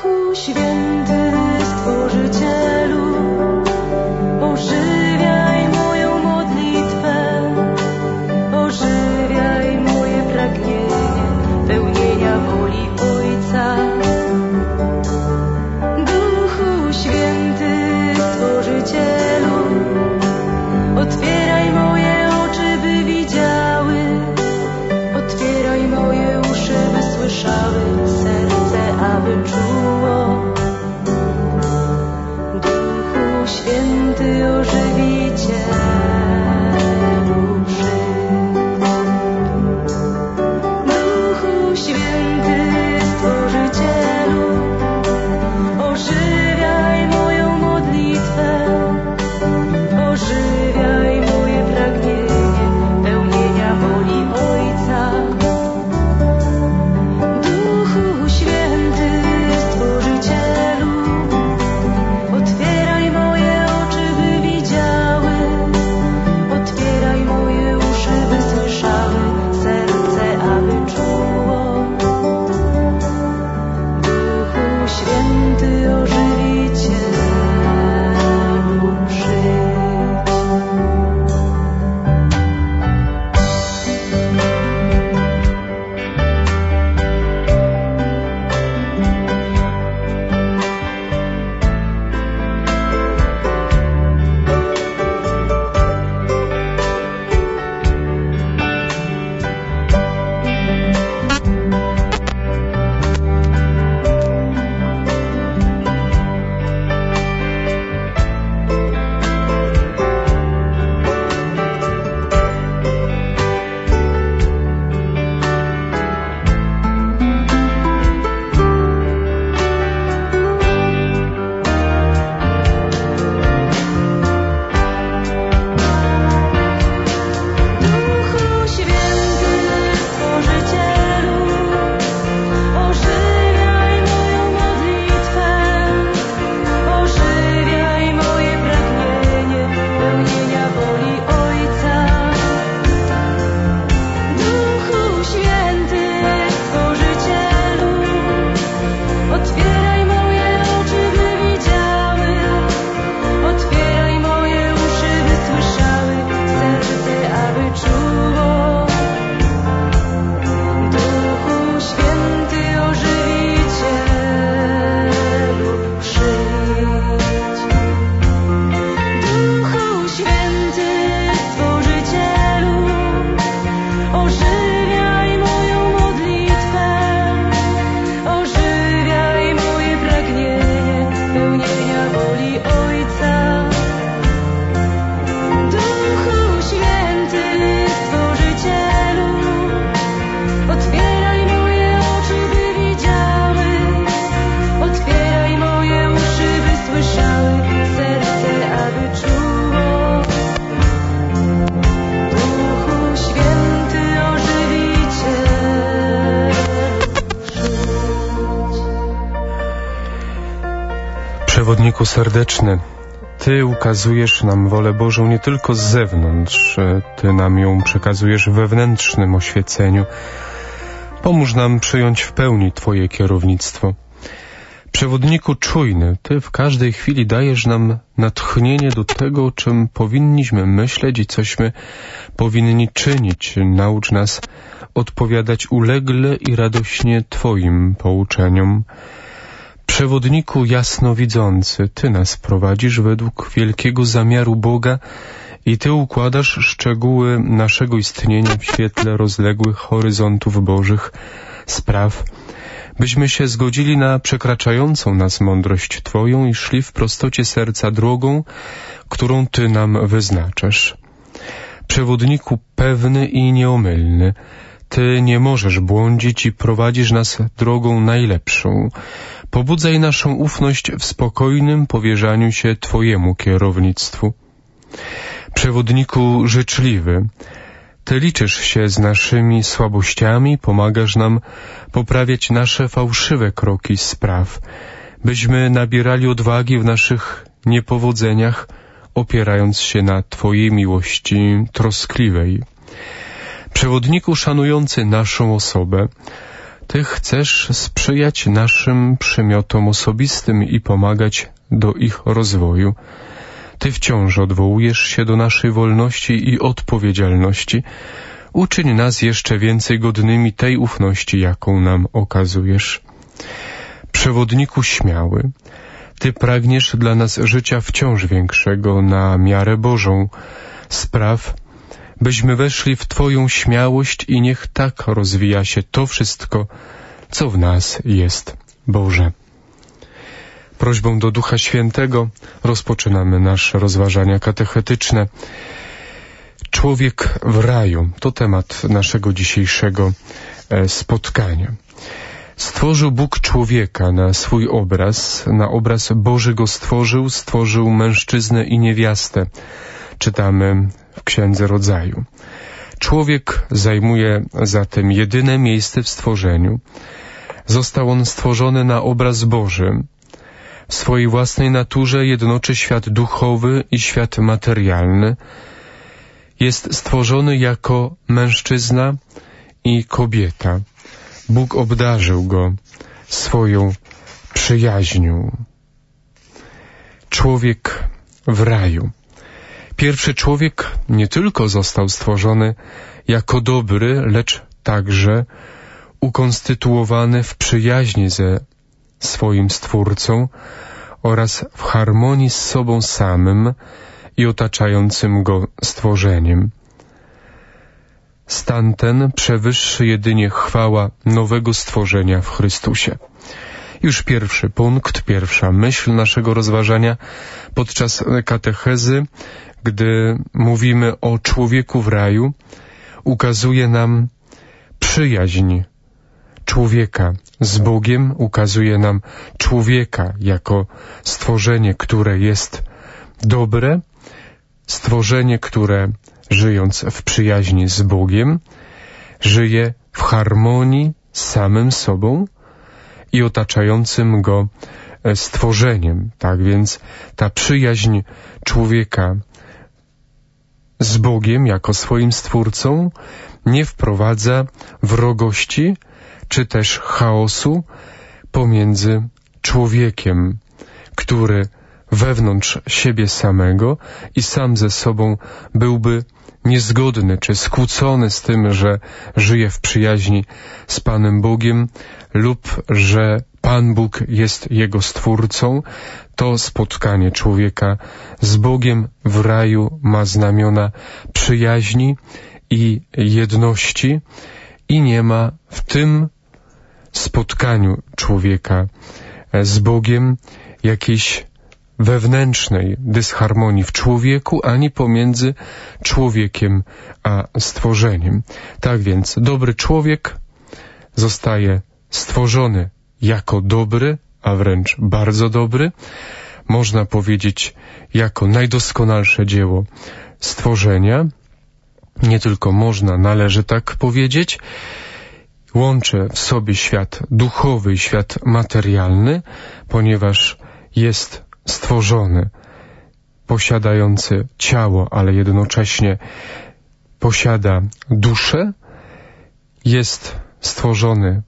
Duchu Święty, Stworzycielu, ożywiaj moją modlitwę, ożywiaj moje pragnienie pełnienia woli Ojca. Duchu Święty, Stworzycielu, otwieraj moje oczy, by widziały, otwieraj moje uszy, by słyszały, serce, aby czuło. Duchu Święty, ożywicielu, przyjdź. Duchu Święty, Stworzycielu, ożywiaj moją modlitwę, ożywiaj moje pragnienie pełnienia woli Ojca. Duchu Święty, Stworzycielu, otwieraj moje oczy, by widziały, otwieraj moje uszy, by słyszały, serce, aby czuło. Duchu Święty, ożywicielu, przyjdź. Duchu Święty, Stworzycielu, ożywiaj moją modlitwę, ożywiaj moje pragnienie pełnienia woli Ojca. Duchu Święty, Stworzycielu, otwieraj moje oczy, by widziały, otwieraj moje uszy, by słyszały, serce, aby czuło. Duchu Święty, ożywicielu, przyjdź. Duchu Święty, Stworzycielu, ożywiaj moją modlitwę, ożywiaj moje pragnienie pełnienia woli Ojca. Duchu Święty, Stworzycielu, otwieraj moje oczy, by widziały, otwieraj moje uszy, by słyszały, serce, aby czuło. Duchu Święty, ożywicielu, przyjdź. Przewodniku serdeczny, Ty ukazujesz nam wolę Bożą nie tylko z zewnątrz, Ty nam ją przekazujesz w wewnętrznym oświeceniu. Pomóż nam przyjąć w pełni Twoje kierownictwo. Przewodniku czujny, Ty w każdej chwili dajesz nam natchnienie do tego, o czym powinniśmy myśleć i cośmy powinni czynić. Naucz nas odpowiadać ulegle i radośnie Twoim pouczeniom. Przewodniku jasnowidzący, Ty nas prowadzisz według wielkiego zamiaru Boga i Ty układasz szczegóły naszego istnienia w świetle rozległych horyzontów Bożych spraw, byśmy się zgodzili na przekraczającą nas mądrość Twoją i szli w prostocie serca drogą, którą Ty nam wyznaczasz. Przewodniku pewny i nieomylny, Ty nie możesz błądzić i prowadzisz nas drogą najlepszą. Pobudzaj naszą ufność w spokojnym powierzaniu się Twojemu kierownictwu. Przewodniku życzliwy, Ty liczysz się z naszymi słabościami, pomagasz nam poprawiać nasze fałszywe kroki spraw, byśmy nabierali odwagi w naszych niepowodzeniach, opierając się na Twojej miłości troskliwej. Przewodniku szanujący naszą osobę, Ty chcesz sprzyjać naszym przymiotom osobistym i pomagać do ich rozwoju. Ty wciąż odwołujesz się do naszej wolności i odpowiedzialności. Uczyń nas jeszcze więcej godnymi tej ufności, jaką nam okazujesz. Przewodniku śmiały, Ty pragniesz dla nas życia wciąż większego na miarę Bożą. Spraw, byśmy weszli w Twoją śmiałość i niech tak rozwija się to wszystko, co w nas jest Boże. Prośbą do Ducha Świętego rozpoczynamy nasze rozważania katechetyczne. Człowiek w raju to temat naszego dzisiejszego spotkania. Stworzył Bóg człowieka na swój obraz, na obraz Boży go stworzył mężczyznę i niewiastę. Czytamy w Księdze Rodzaju. Człowiek zajmuje zatem jedyne miejsce w stworzeniu. Został on stworzony na obraz Boży. W swojej własnej naturze jednoczy świat duchowy i świat materialny. Jest stworzony jako mężczyzna i kobieta. Bóg obdarzył go swoją przyjaźnią. Człowiek w raju. Pierwszy człowiek nie tylko został stworzony jako dobry, lecz także ukonstytuowany w przyjaźni ze swoim Stwórcą oraz w harmonii z sobą samym i otaczającym go stworzeniem. Stan ten przewyższy jedynie chwała nowego stworzenia w Chrystusie. Już pierwszy punkt, pierwsza myśl naszego rozważania podczas katechezy, gdy mówimy o człowieku w raju, ukazuje nam przyjaźń człowieka z Bogiem, ukazuje nam człowieka jako stworzenie, które jest dobre, stworzenie, które żyjąc w przyjaźni z Bogiem, żyje w harmonii z samym sobą i otaczającym go stworzeniem. Tak więc ta przyjaźń człowieka z Bogiem jako swoim Stwórcą nie wprowadza wrogości czy też chaosu pomiędzy człowiekiem, który wewnątrz siebie samego i sam ze sobą byłby niezgodny czy skłócony z tym, że żyje w przyjaźni z Panem Bogiem lub że Pan Bóg jest jego Stwórcą. To spotkanie człowieka z Bogiem w raju ma znamiona przyjaźni i jedności i nie ma w tym spotkaniu człowieka z Bogiem jakiejś wewnętrznej dysharmonii w człowieku, ani pomiędzy człowiekiem a stworzeniem. Tak więc dobry człowiek zostaje stworzony jako dobry, a wręcz bardzo dobry, można powiedzieć jako najdoskonalsze dzieło stworzenia. Nie tylko można, należy tak powiedzieć. Łączy w sobie świat duchowy i świat materialny, ponieważ jest stworzony, posiadający ciało, ale jednocześnie posiada duszę, jest stworzony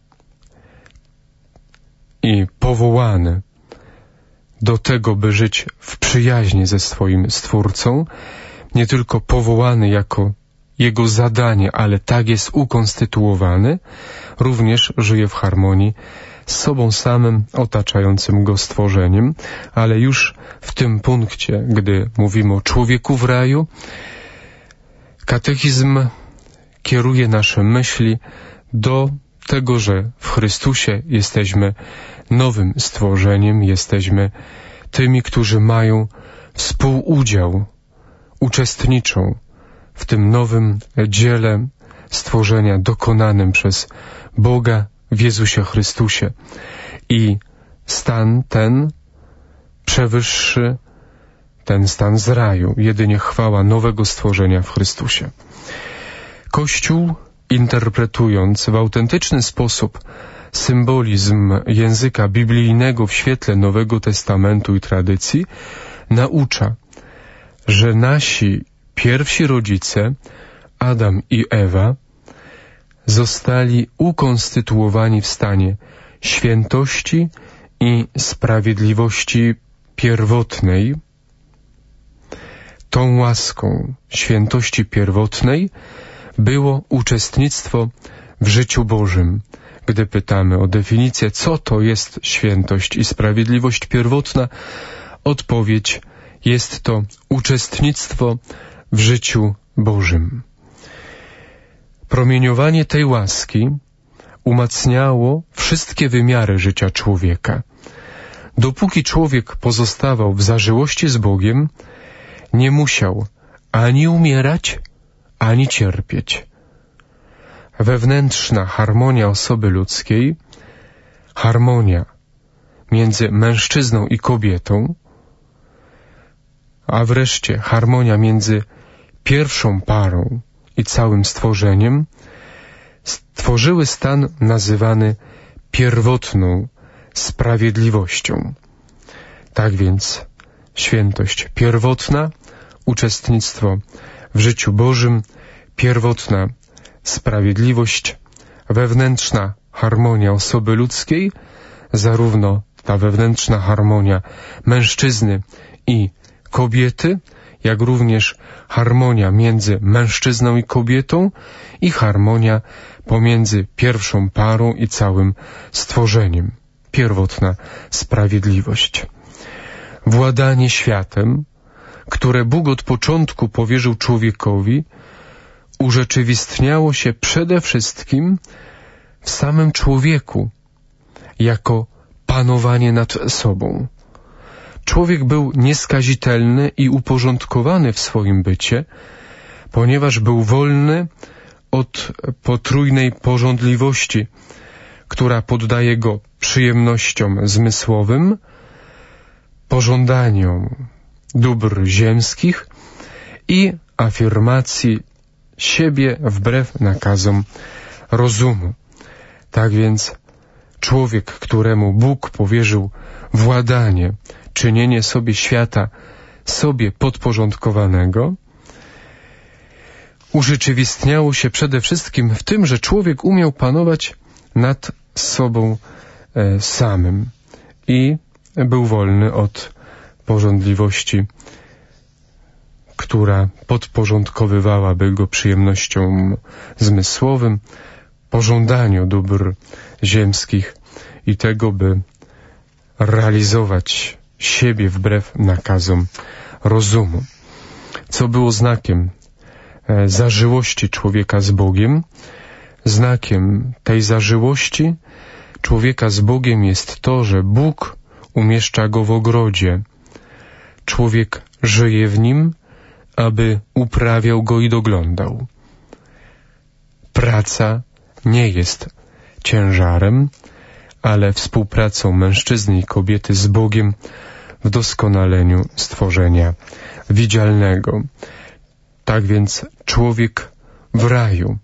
i powołany do tego, by żyć w przyjaźni ze swoim Stwórcą, nie tylko powołany jako jego zadanie, ale tak jest ukonstytuowany, również żyje w harmonii z sobą samym, otaczającym go stworzeniem, ale już w tym punkcie, gdy mówimy o człowieku w raju, katechizm kieruje nasze myśli do tego, że w Chrystusie jesteśmy nowym stworzeniem, jesteśmy tymi, którzy mają współudział, uczestniczą w tym nowym dziele stworzenia dokonanym przez Boga w Jezusie Chrystusie. I stan ten przewyższy ten stan z raju, jedynie chwała nowego stworzenia w Chrystusie. Kościół, interpretując w autentyczny sposób symbolizm języka biblijnego w świetle Nowego Testamentu i tradycji, naucza, że nasi pierwsi rodzice, Adam i Ewa, zostali ukonstytuowani w stanie świętości i sprawiedliwości pierwotnej. Tą łaską świętości pierwotnej było uczestnictwo w życiu Bożym. Gdy pytamy o definicję, co to jest świętość i sprawiedliwość pierwotna, odpowiedź: jest to uczestnictwo w życiu Bożym. Promieniowanie tej łaski umacniało wszystkie wymiary życia człowieka. Dopóki człowiek pozostawał w zażyłości z Bogiem, nie musiał ani umierać, ani cierpieć. Wewnętrzna harmonia osoby ludzkiej, harmonia między mężczyzną i kobietą, a wreszcie harmonia między pierwszą parą i całym stworzeniem, stworzyły stan nazywany pierwotną sprawiedliwością. Tak więc świętość pierwotna, uczestnictwo w życiu Bożym, pierwotna sprawiedliwość, wewnętrzna harmonia osoby ludzkiej, zarówno ta wewnętrzna harmonia mężczyzny i kobiety, jak również harmonia między mężczyzną i kobietą i harmonia pomiędzy pierwszą parą i całym stworzeniem. Pierwotna sprawiedliwość. Władanie światem, które Bóg od początku powierzył człowiekowi, urzeczywistniało się przede wszystkim w samym człowieku, jako panowanie nad sobą. Człowiek był nieskazitelny i uporządkowany w swoim bycie, ponieważ był wolny od potrójnej pożądliwości, która poddaje go przyjemnościom zmysłowym, pożądaniom dóbr ziemskich i afirmacji siebie wbrew nakazom rozumu. Tak więc człowiek, któremu Bóg powierzył władanie, czynienie sobie świata sobie podporządkowanego, urzeczywistniało się przede wszystkim w tym, że człowiek umiał panować nad sobą samym i był wolny od pożądliwości, która podporządkowywałaby go przyjemnościom zmysłowym, pożądaniu dóbr ziemskich i tego, by realizować siebie wbrew nakazom rozumu. Co było znakiem zażyłości człowieka z Bogiem? Znakiem tej zażyłości człowieka z Bogiem jest to, że Bóg umieszcza go w ogrodzie. Człowiek żyje w nim, aby uprawiał go i doglądał. Praca nie jest ciężarem, ale współpracą mężczyzny i kobiety z Bogiem w doskonaleniu stworzenia widzialnego. Tak więc człowiek w raju.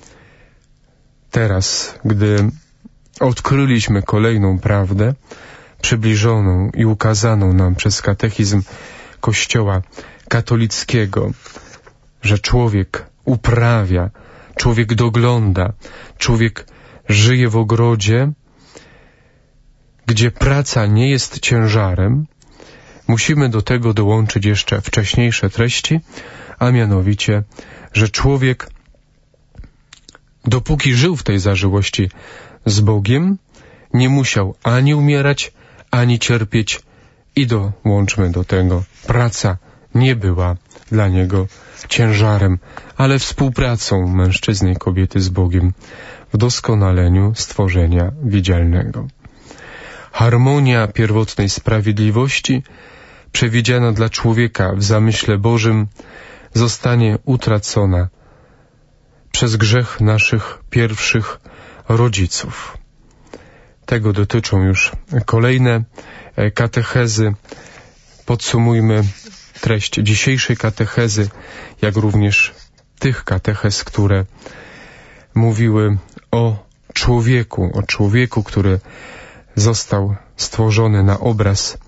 Teraz, gdy odkryliśmy kolejną prawdę, przybliżoną i ukazaną nam przez katechizm Kościoła katolickiego, że człowiek uprawia, człowiek dogląda, człowiek żyje w ogrodzie, gdzie praca nie jest ciężarem, musimy do tego dołączyć jeszcze wcześniejsze treści, a mianowicie, że człowiek, dopóki żył w tej zażyłości z Bogiem, nie musiał ani umierać, ani cierpieć i dołączmy do tego, praca nie była dla niego ciężarem, ale współpracą mężczyzny i kobiety z Bogiem w doskonaleniu stworzenia widzialnego. Harmonia pierwotnej sprawiedliwości, przewidziana dla człowieka w zamyśle Bożym, zostanie utracona przez grzech naszych pierwszych rodziców. Tego dotyczą już kolejne katechezy. Podsumujmy treść dzisiejszej katechezy, jak również tych katechez, które mówiły o człowieku, który został stworzony na obraz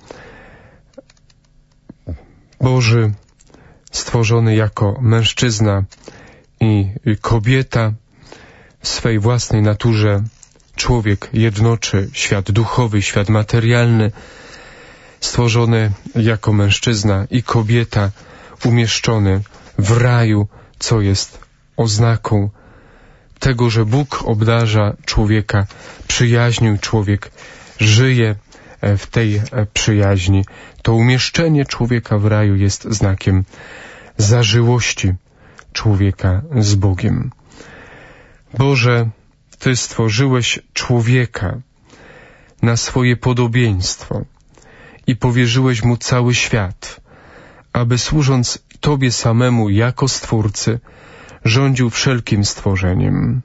Boży, stworzony jako mężczyzna i kobieta, w swej własnej naturze człowiek jednoczy świat duchowy, świat materialny, stworzony jako mężczyzna i kobieta, umieszczony w raju, co jest oznaką tego, że Bóg obdarza człowieka przyjaźnią, człowiek żyje w tej przyjaźni. To umieszczenie człowieka w raju jest znakiem zażyłości człowieka z Bogiem. Boże, Ty stworzyłeś człowieka na swoje podobieństwo i powierzyłeś mu cały świat, aby służąc Tobie samemu jako Stwórcy, rządził wszelkim stworzeniem.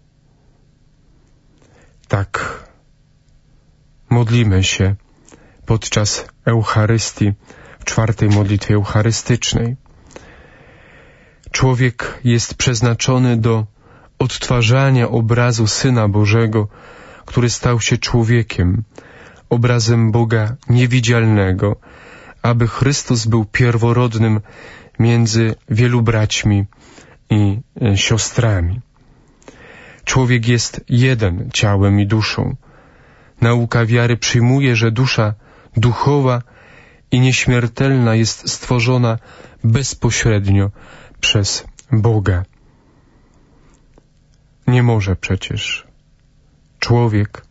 Tak modlimy się podczas Eucharystii, w czwartej modlitwie eucharystycznej. Człowiek jest przeznaczony do odtwarzania obrazu Syna Bożego, który stał się człowiekiem, obrazem Boga niewidzialnego, aby Chrystus był pierworodnym między wielu braćmi i siostrami. Człowiek jest jeden ciałem i duszą. Nauka wiary przyjmuje, że dusza duchowa i nieśmiertelna jest stworzona bezpośrednio przez Boga. Nie może przecież człowiek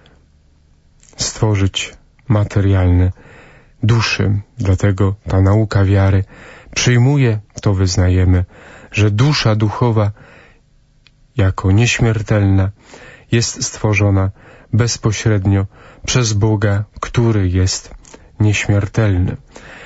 stworzyć materialne duszy. Dlatego ta nauka wiary przyjmuje, to wyznajemy, że dusza duchowa jako nieśmiertelna jest stworzona bezpośrednio przez Boga, który jest nieśmiertelny.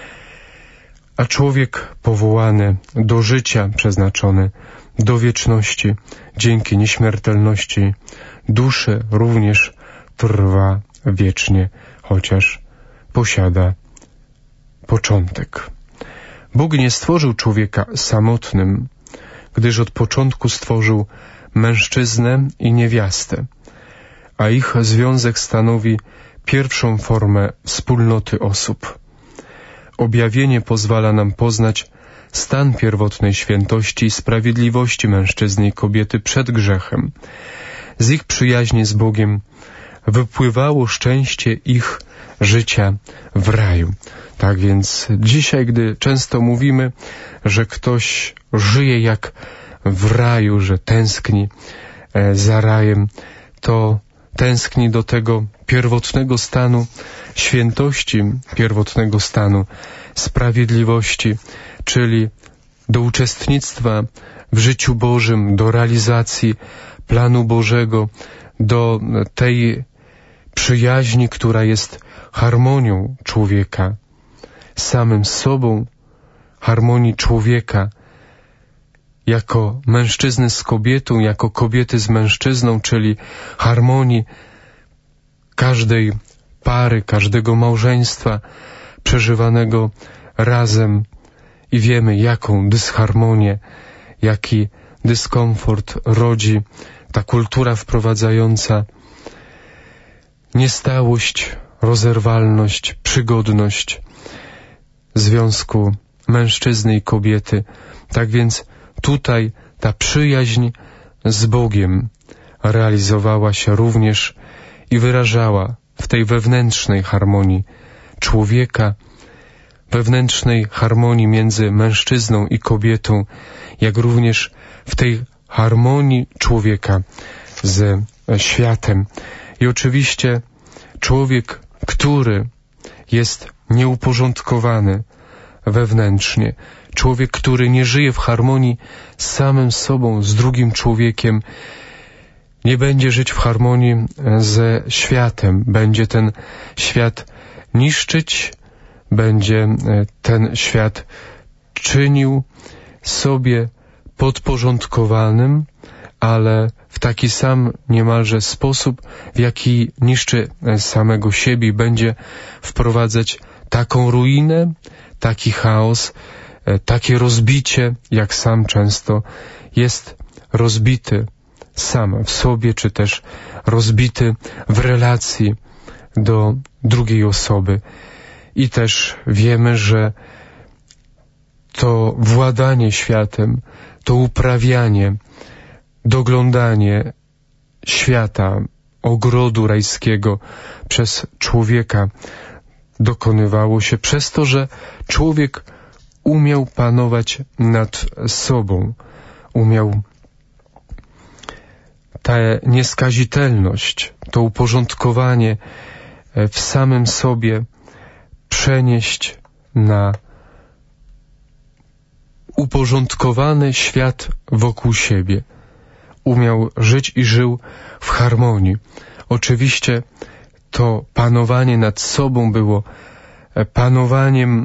A człowiek powołany do życia, przeznaczony do wieczności, dzięki nieśmiertelności duszy również trwa wiecznie, chociaż posiada początek. Bóg nie stworzył człowieka samotnym, gdyż od początku stworzył mężczyznę i niewiastę, a ich związek stanowi pierwszą formę wspólnoty osób. Objawienie pozwala nam poznać stan pierwotnej świętości i sprawiedliwości mężczyzny i kobiety przed grzechem. Z ich przyjaźni z Bogiem wypływało szczęście ich życia w raju. Tak więc dzisiaj, gdy często mówimy, że ktoś żyje jak w raju, że tęskni za rajem, to tęskni do tego pierwotnego stanu świętości, pierwotnego stanu sprawiedliwości, czyli do uczestnictwa w życiu Bożym, do realizacji planu Bożego, do tej przyjaźni, która jest harmonią człowieka z samym sobą, harmonii człowieka jako mężczyzny z kobietą, jako kobiety z mężczyzną, czyli harmonii każdej pary, każdego małżeństwa przeżywanego razem i wiemy, jaką dysharmonię, jaki dyskomfort rodzi ta kultura wprowadzająca niestałość, rozerwalność, przygodność związku mężczyzny i kobiety. Tak więc tutaj ta przyjaźń z Bogiem realizowała się również i wyrażała w tej wewnętrznej harmonii człowieka, wewnętrznej harmonii między mężczyzną i kobietą, jak również w tej harmonii człowieka ze światem. I oczywiście człowiek, który jest nieuporządkowany wewnętrznie, człowiek, który nie żyje w harmonii z samym sobą, z drugim człowiekiem, nie będzie żyć w harmonii ze światem. Będzie ten świat niszczyć, będzie ten świat czynił sobie podporządkowanym, ale w taki sam niemalże sposób, w jaki niszczy samego siebie i będzie wprowadzać taką ruinę, taki chaos, takie rozbicie, jak sam często jest rozbity sam w sobie, czy też rozbity w relacji do drugiej osoby. I też wiemy, że to władanie światem, to uprawianie doglądanie świata, ogrodu rajskiego przez człowieka dokonywało się przez to, że człowiek umiał panować nad sobą, umiał tę nieskazitelność, to uporządkowanie w samym sobie przenieść na uporządkowany świat wokół siebie. Umiał żyć i żył w harmonii. Oczywiście to panowanie nad sobą było panowaniem,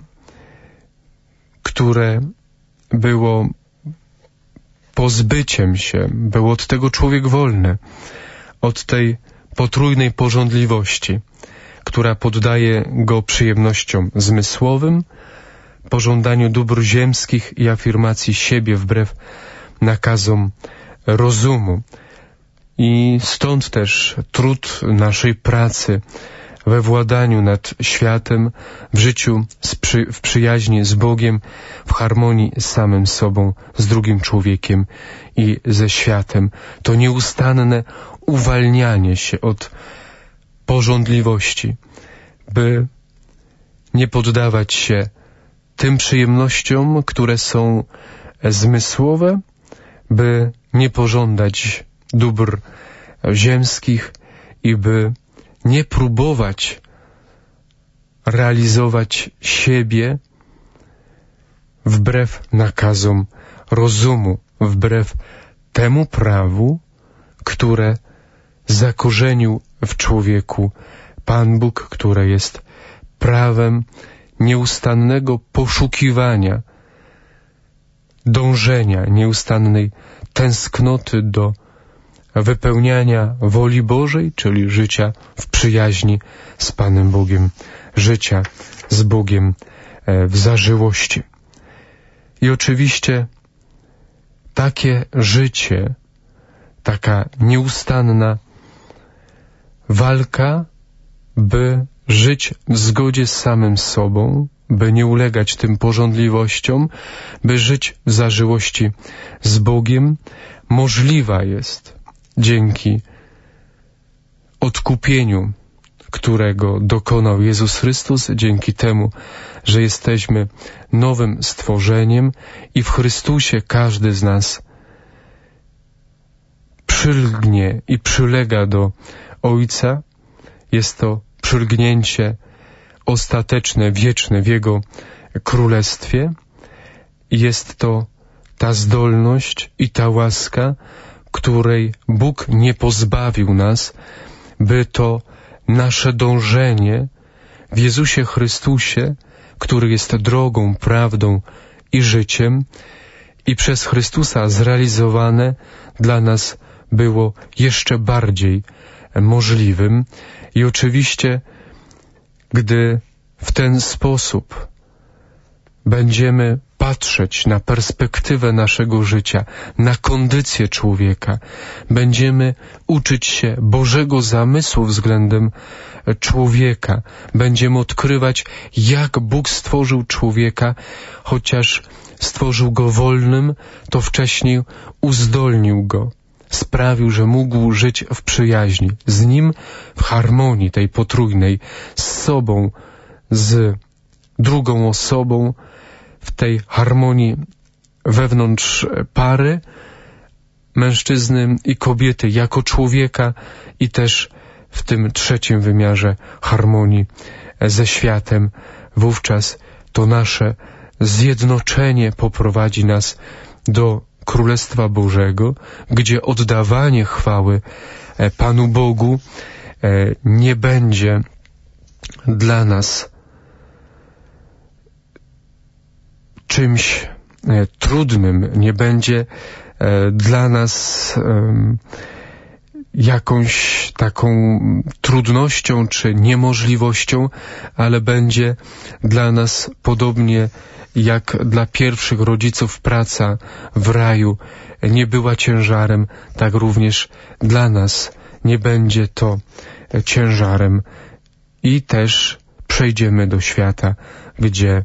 które było pozbyciem się, był od tego człowiek wolny, od tej potrójnej pożądliwości, która poddaje go przyjemnościom zmysłowym, pożądaniu dóbr ziemskich i afirmacji siebie wbrew nakazom rozumu. I stąd też trud naszej pracy we władaniu nad światem, w życiu w przyjaźni z Bogiem, w harmonii z samym sobą, z drugim człowiekiem i ze światem. To nieustanne uwalnianie się od pożądliwości, by nie poddawać się tym przyjemnościom, które są zmysłowe, by nie pożądać dóbr ziemskich i by nie próbować realizować siebie wbrew nakazom rozumu, wbrew temu prawu, które zakorzenił w człowieku Pan Bóg, które jest prawem nieustannego poszukiwania, dążenia, nieustannej tęsknoty do wypełniania woli Bożej, czyli życia w przyjaźni z Panem Bogiem, życia z Bogiem w zażyłości. I oczywiście takie życie, taka nieustanna walka, by żyć w zgodzie z samym sobą, by nie ulegać tym pożądliwościom, by żyć w zażyłości z Bogiem, możliwa jest dzięki odkupieniu, którego dokonał Jezus Chrystus, dzięki temu, że jesteśmy nowym stworzeniem i w Chrystusie każdy z nas przylgnie i przylega do Ojca. Jest to przylgnięcie ostateczne, wieczne w Jego Królestwie. Jest to ta zdolność i ta łaska, której Bóg nie pozbawił nas, by to nasze dążenie w Jezusie Chrystusie, który jest drogą, prawdą i życiem, i przez Chrystusa zrealizowane dla nas było jeszcze bardziej możliwym. I oczywiście, gdy w ten sposób będziemy patrzeć na perspektywę naszego życia, na kondycję człowieka, będziemy uczyć się Bożego zamysłu względem człowieka, będziemy odkrywać, jak Bóg stworzył człowieka, chociaż stworzył go wolnym, to wcześniej uzdolnił go, sprawił, że mógł żyć w przyjaźni z Nim, w harmonii tej potrójnej, z sobą, z drugą osobą, w tej harmonii wewnątrz pary, mężczyzny i kobiety, jako człowieka i też w tym trzecim wymiarze harmonii ze światem. Wówczas to nasze zjednoczenie poprowadzi nas do Królestwa Bożego, gdzie oddawanie chwały Panu Bogu nie będzie dla nas czymś trudnym, nie będzie dla nas jakąś taką trudnością czy niemożliwością, ale będzie dla nas podobnie jak dla pierwszych rodziców praca w raju nie była ciężarem, tak również dla nas nie będzie to ciężarem. I też przejdziemy do świata, gdzie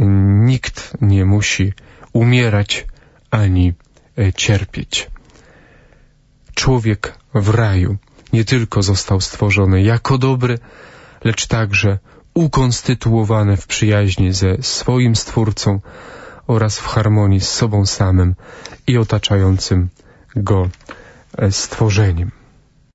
nikt nie musi umierać ani cierpieć. człowiek w raju nie tylko został stworzony jako dobry, lecz także ukonstytuowany w przyjaźni ze swoim Stwórcą oraz w harmonii z sobą samym i otaczającym go stworzeniem.